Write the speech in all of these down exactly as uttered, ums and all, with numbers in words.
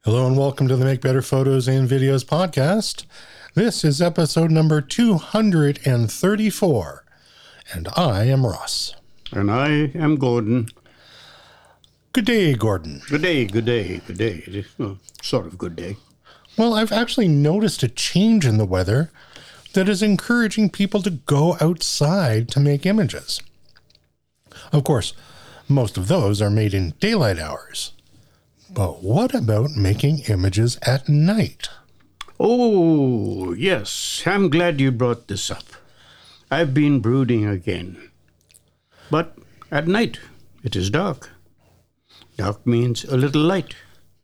Hello and welcome to the Make Better Photos and Videos podcast. This is episode number two hundred thirty-four, and I am Ross. And I am Gordon. Good day, Gordon. Good day, good day, good day. It is a sort of good day. Well, I've actually noticed a change in the weather that is encouraging people to go outside to make images. Of course, most of those are made in daylight hours. But what about making images at night? Oh, yes. I'm glad you brought this up. I've been brooding again. But at night, it is dark. Dark means a little light.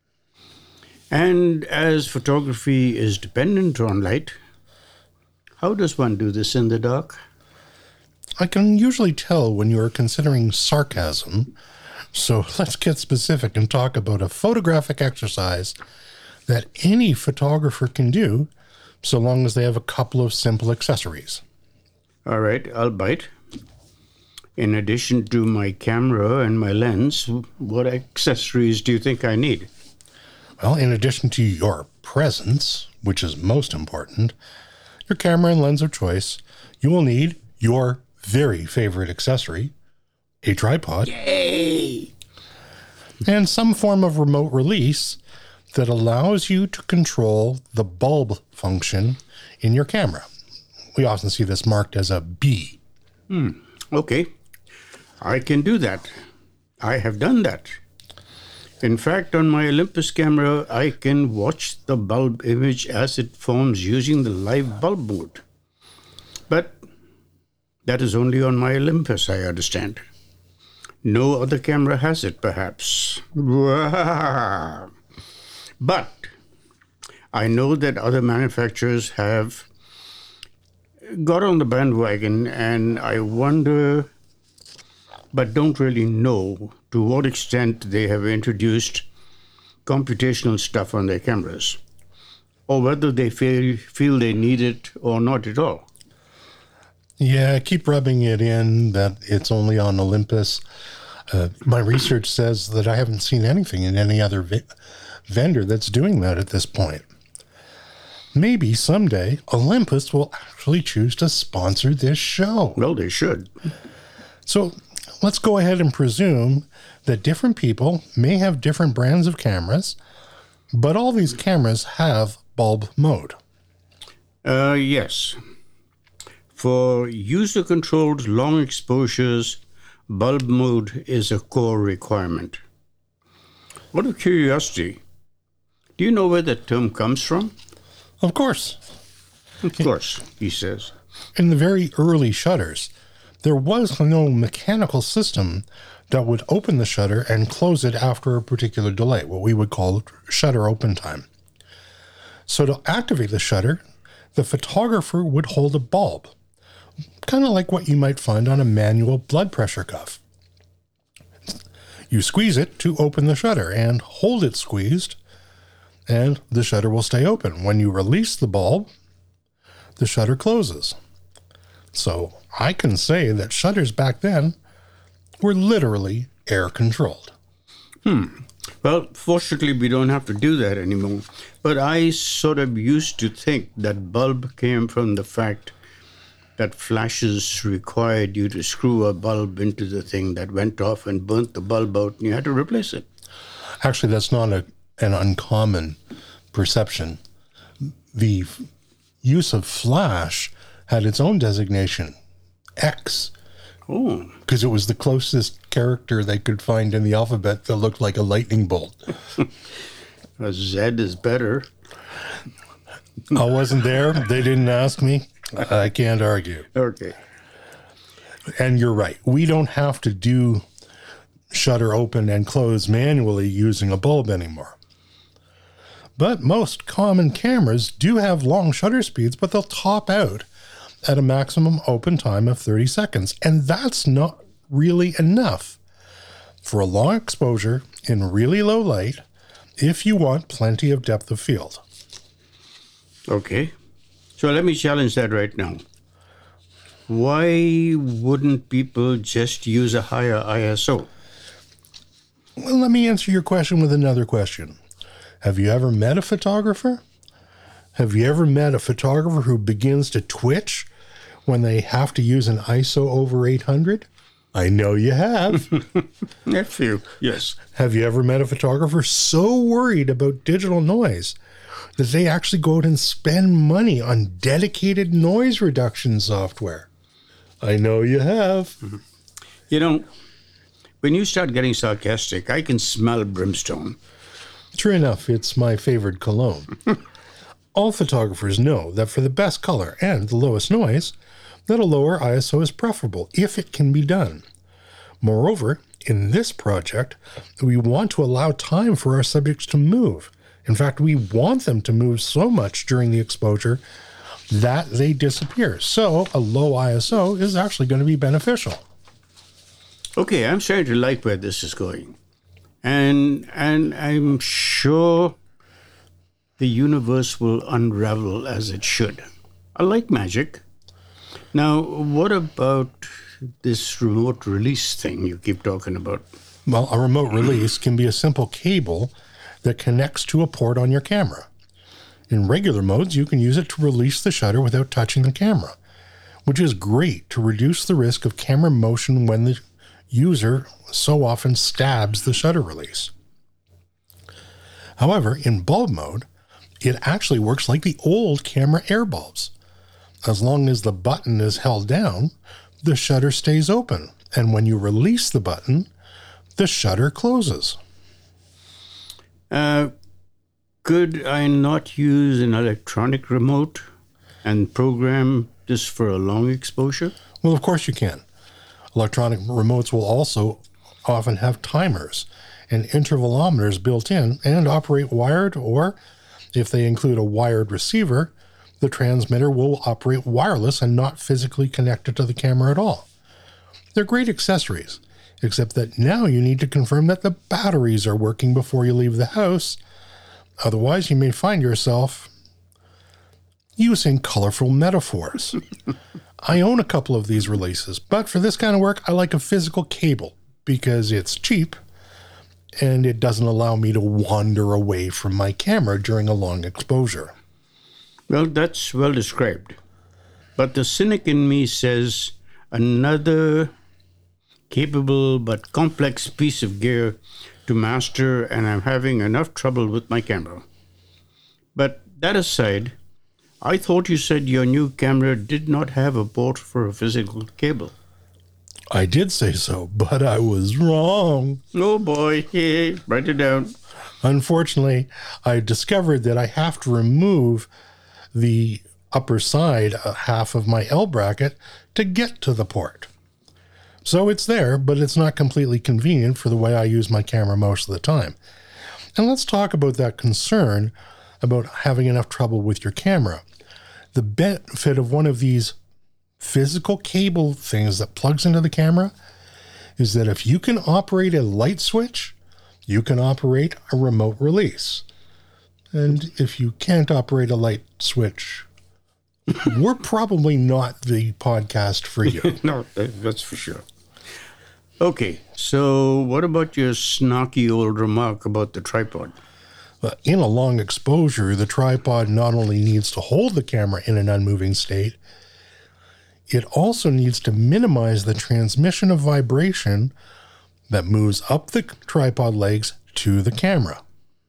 And as photography is dependent on light, how does one do this in the dark? I can usually tell when you are considering sarcasm, so let's get specific and talk about a photographic exercise that any photographer can do so long as they have a couple of simple accessories. All right, I'll bite. In addition to my camera and my lens, what accessories do you think I need? Well, in addition to your presence, which is most important, your camera and lens of choice, you will need your very favorite accessory, a tripod, Yay! and some form of remote release that allows you to control the bulb function in your camera. We often see this marked as a B. Hmm. Okay. I can do that. I have done that. In fact, on my Olympus camera, I can watch the bulb image as it forms using the live bulb mode. But that is only on my Olympus, I understand. No other camera has it, perhaps. But I know that other manufacturers have got on the bandwagon, and I wonder, but don't really know, to what extent they have introduced computational stuff on their cameras, or whether they feel, feel they need it or not at all. Yeah, I keep rubbing it in that it's only on Olympus. Uh, my research says that I haven't seen anything in any other vi- vendor that's doing that at this point. Maybe someday Olympus will actually choose to sponsor this show. Well, they should. So let's go ahead and presume that different people may have different brands of cameras, but all these cameras have bulb mode. Uh, yes. For user-controlled long exposures, bulb mode is a core requirement. Out of curiosity, do you know where that term comes from? Of course. Of course, he says. In the very early shutters, there was no mechanical system that would open the shutter and close it after a particular delay, what we would call shutter open time. So to activate the shutter, the photographer would hold a bulb, kind of like what you might find on a manual blood pressure cuff. You squeeze it to open the shutter and hold it squeezed, and the shutter will stay open. When you release the bulb, the shutter closes. So I can say that shutters back then were literally air controlled. Hmm. Well, fortunately, we don't have to do that anymore. But I sort of used to think that bulb came from the fact that flashes required you to screw a bulb into the thing that went off and burnt the bulb out, and you had to replace it. Actually, that's not a, an uncommon perception. The f- use of flash had its own designation, X, Oh. because it was the closest character they could find in the alphabet that looked like a lightning bolt. A Z is better. I wasn't there. They didn't ask me. I can't argue. Okay. And you're right. We don't have to do shutter open and close manually using a bulb anymore. But most common cameras do have long shutter speeds, but they'll top out at a maximum open time of thirty seconds. And that's not really enough for a long exposure in really low light if you want plenty of depth of field. Okay. So let me challenge that right now. Why wouldn't people just use a higher I S O? Well, let me answer your question with another question. Have you ever met a photographer? Have you ever met a photographer who begins to twitch when they have to use an I S O over eight hundred? I know you have. A few, yes. Have you ever met a photographer so worried about digital noise that they actually go out and spend money on dedicated noise reduction software? I know you have. Mm-hmm. You know, when you start getting sarcastic, I can smell brimstone. True enough, it's my favorite cologne. All photographers know that for the best color and the lowest noise, that a lower I S O is preferable if it can be done. Moreover, in this project, we want to allow time for our subjects to move. In fact, we want them to move so much during the exposure that they disappear. So a low I S O is actually going to be beneficial. Okay, I'm starting to like where this is going. And and I'm sure the universe will unravel as it should. I like magic. Now, what about this remote release thing you keep talking about? Well, a remote release can be a simple cable that connects to a port on your camera. In regular modes, you can use it to release the shutter without touching the camera, which is great to reduce the risk of camera motion when the user so often stabs the shutter release. However, in bulb mode, it actually works like the old camera air bulbs. As long as the button is held down, the shutter stays open, and when you release the button, the shutter closes. Uh, could I not use an electronic remote and program this for a long exposure? Well, of course you can. Electronic remotes will also often have timers and intervalometers built in and operate wired, or if they include a wired receiver, the transmitter will operate wireless and not physically connected to the camera at all. They're great accessories, except that now you need to confirm that the batteries are working before you leave the house. Otherwise, you may find yourself using colorful metaphors. I own a couple of these releases, but for this kind of work, I like a physical cable because it's cheap and it doesn't allow me to wander away from my camera during a long exposure. Well, that's well described. But the cynic in me says another capable but complex piece of gear to master, and I'm having enough trouble with my camera. But that aside, I thought you said your new camera did not have a port for a physical cable. I did say so, but I was wrong. Oh boy, hey, write it down. Unfortunately, I discovered that I have to remove the upper side uh, half of my L bracket to get to the port. So it's there, but it's not completely convenient for the way I use my camera most of the time. And let's talk about that concern about having enough trouble with your camera. The benefit of one of these physical cable things that plugs into the camera is that if you can operate a light switch, you can operate a remote release. And if you can't operate a light switch, we're probably not the podcast for you. No, that's for sure. Okay, so what about your snarky old remark about the tripod? But in a long exposure, the tripod not only needs to hold the camera in an unmoving state, it also needs to minimize the transmission of vibration that moves up the tripod legs to the camera.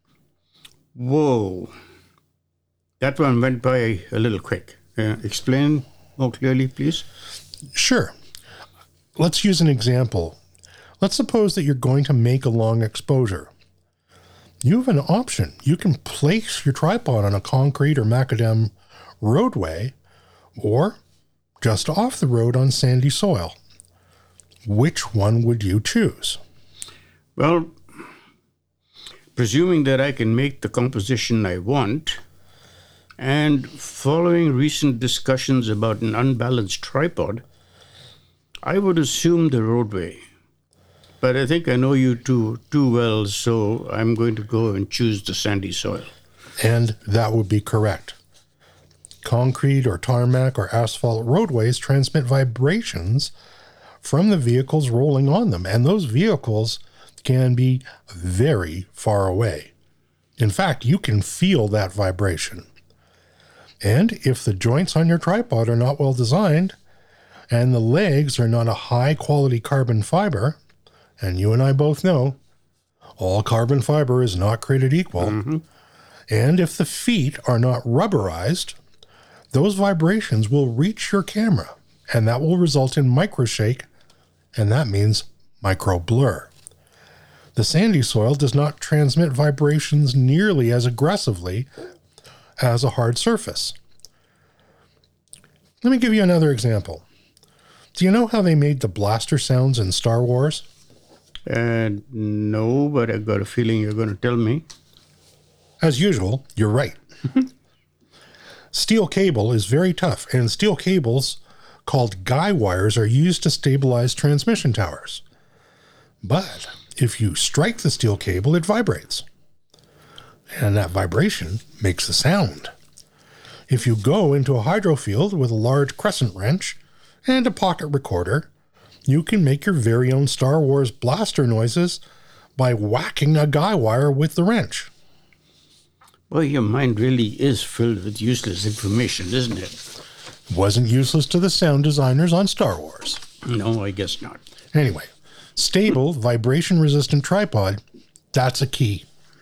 Whoa. That one went by a little quick. Uh, explain more clearly, please. Sure. Let's use an example. Let's suppose that you're going to make a long exposure. You have an option. You can place your tripod on a concrete or macadam roadway or just off the road on sandy soil. Which one would you choose? Well, presuming that I can make the composition I want, and following recent discussions about an unbalanced tripod, I would assume the roadway. But I think I know you too, too well, so I'm going to go and choose the sandy soil. And that would be correct. Concrete or tarmac or asphalt roadways transmit vibrations from the vehicles rolling on them, and those vehicles can be very far away. In fact, you can feel that vibration. And if the joints on your tripod are not well designed, and the legs are not a high-quality carbon fiber, and you and I both know, all carbon fiber is not created equal, mm-hmm. and if the feet are not rubberized, those vibrations will reach your camera, and that will result in microshake, and that means micro blur. The sandy soil does not transmit vibrations nearly as aggressively as a hard surface. Let me give you another example. Do you know how they made the blaster sounds in Star Wars? Uh, no, but I got a feeling you're going to tell me. As usual, you're right. Steel cable is very tough, and steel cables called guy wires are used to stabilize transmission towers. But if you strike the steel cable, it vibrates. And that vibration makes a sound. If you go into a hydro field with a large crescent wrench and a pocket recorder, you can make your very own Star Wars blaster noises by whacking a guy wire with the wrench. Well, your mind really is filled with useless information, isn't it? Wasn't useless to the sound designers on Star Wars. No, I guess not. Anyway, stable, vibration-resistant tripod, that's a key.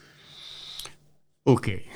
Okay.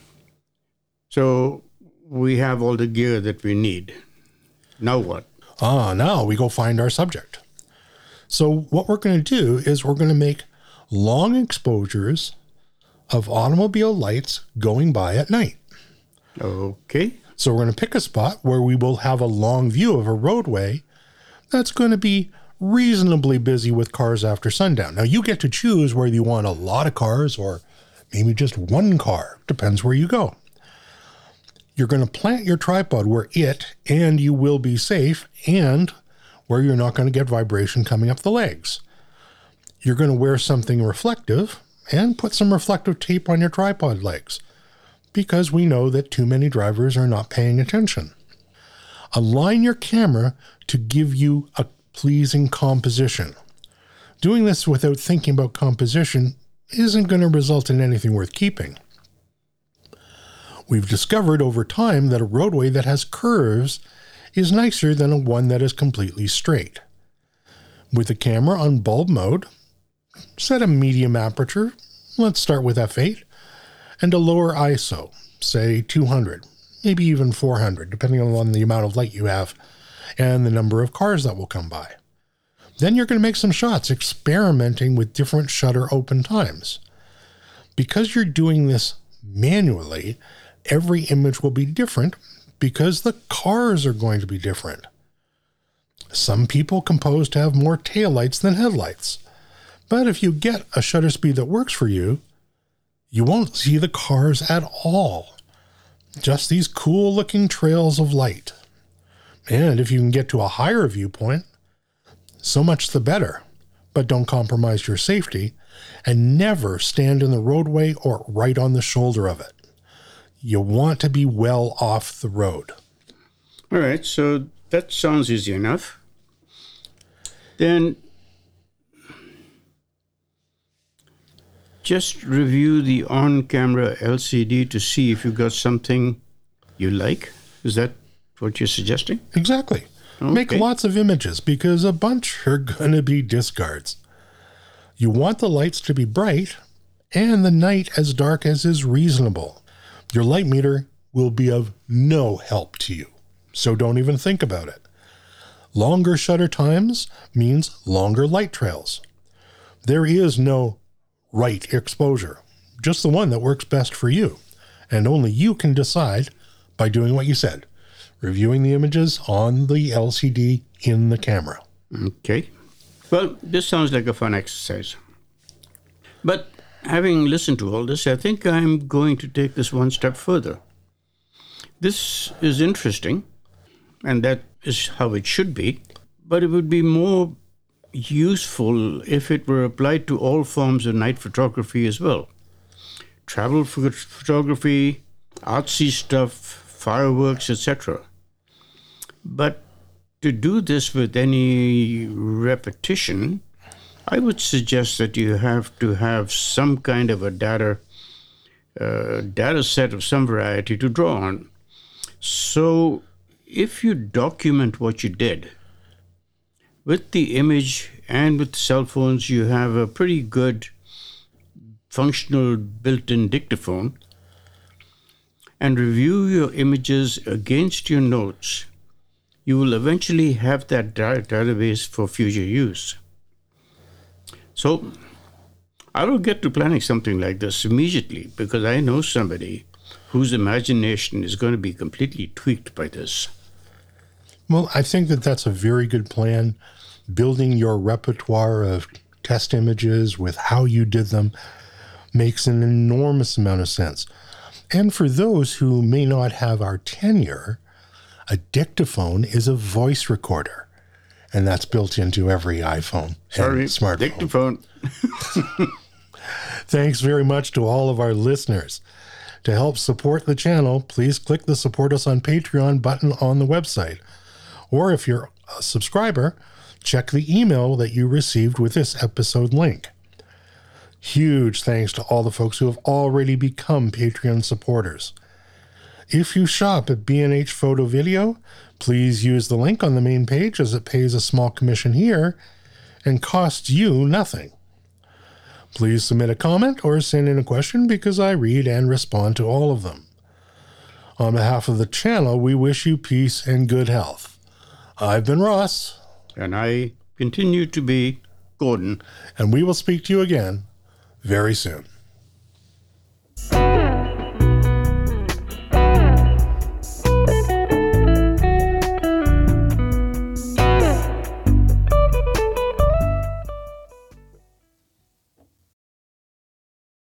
So we have all the gear that we need. Now what? Ah, now we go find our subject. So what we're going to do is we're going to make long exposures of automobile lights going by at night. Okay. So we're going to pick a spot where we will have a long view of a roadway that's going to be reasonably busy with cars after sundown. Now you get to choose whether you want a lot of cars or maybe just one car. Depends where you go. You're going to plant your tripod where it and you will be safe and where you're not going to get vibration coming up the legs. You're going to wear something reflective and put some reflective tape on your tripod legs because we know that too many drivers are not paying attention. Align your camera to give you a pleasing composition. Doing this without thinking about composition isn't going to result in anything worth keeping. We've discovered over time that a roadway that has curves is nicer than a one that is completely straight. With the camera on bulb mode, set a medium aperture, let's start with f eight, and a lower I S O, say two hundred, maybe even four hundred, depending on the amount of light you have and the number of cars that will come by. Then you're going to make some shots experimenting with different shutter open times. Because you're doing this manually, every image will be different because the cars are going to be different. Some people compose to have more taillights than headlights. But if you get a shutter speed that works for you, you won't see the cars at all. Just these cool looking trails of light. And if you can get to a higher viewpoint, so much the better. But don't compromise your safety and never stand in the roadway or right on the shoulder of it. You want to be well off the road. All right, so that sounds easy enough. Then just review the on-camera L C D to see if you got something you like. Is that what you're suggesting? Exactly. Okay. Make lots of images because a bunch are going to be discards. You want the lights to be bright and the night as dark as is reasonable. Your light meter will be of no help to you, so don't even think about it. Longer shutter times means longer light trails. There is no right exposure, just the one that works best for you, and only you can decide by doing what you said, reviewing the images on the L C D in the camera. Okay. Well, this sounds like a fun exercise. But having listened to all this, I think I'm going to take this one step further. This is interesting, and that is how it should be, but it would be more useful if it were applied to all forms of night photography as well. Travel photography, artsy stuff, fireworks, et cetera. But to do this with any repetition, I would suggest that you have to have some kind of a data uh, data set of some variety to draw on. So if you document what you did, with the image and with cell phones, you have a pretty good functional built-in dictaphone, and review your images against your notes, you will eventually have that database for future use. So I will get to planning something like this immediately, because I know somebody whose imagination is going to be completely tweaked by this. Well, I think that that's a very good plan. Building your repertoire of test images with how you did them makes an enormous amount of sense. And for those who may not have our tenure, a dictaphone is a voice recorder, and that's built into every iPhone Sorry, and smartphone. Dictaphone. Thanks very much to all of our listeners. To help support the channel, please click the Support Us on Patreon button on the website. Or if you're a subscriber, check the email that you received with this episode link. Huge thanks to all the folks who have already become Patreon supporters. If you shop at B and H Photo Video, please use the link on the main page, as it pays a small commission here and costs you nothing. Please submit a comment or send in a question, because I read and respond to all of them. On behalf of the channel, we wish you peace and good health. I've been Ross. And I continue to be Gordon. And we will speak to you again very soon.